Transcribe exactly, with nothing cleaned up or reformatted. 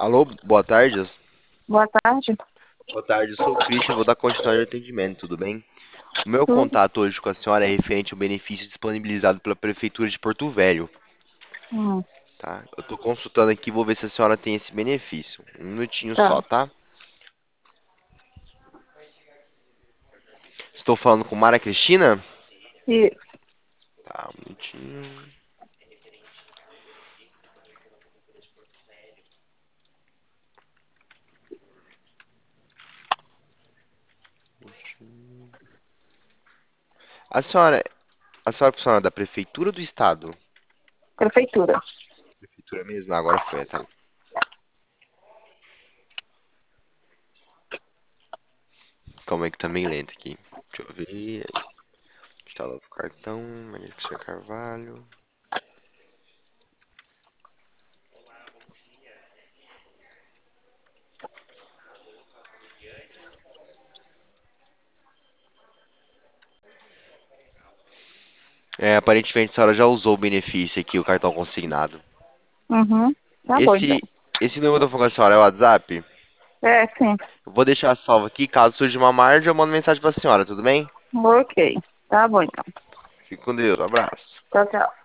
Alô, boa tarde. Boa tarde. Boa tarde, eu sou o Christian, vou dar continuidade ao atendimento, tudo bem? O meu Tudo? contato hoje com a senhora é referente ao benefício disponibilizado pela Prefeitura de Porto Velho, Hum, tá? Eu tô consultando aqui, vou ver se a senhora tem esse benefício. Um minutinho tá. só, tá? Estou falando com Mara Cristina? E Tá, um minutinho. A senhora, a senhora é funcionária da Prefeitura ou do Estado? prefeitura. Prefeitura mesmo, agora foi, tá? Calma aí que tá meio lento aqui. Deixa eu ver. Instalar o cartão, Maria Cristina Carvalho. É, aparentemente a senhora já usou o benefício aqui, o cartão consignado. Uhum. Tá bom, então. Esse, esse número da a senhora é o WhatsApp? É, sim. Eu vou deixar salvo aqui, caso surja uma margem, eu mando mensagem pra senhora, tudo bem? Ok. Tá bom, então. Fique com Deus, um abraço. Tchau, tchau.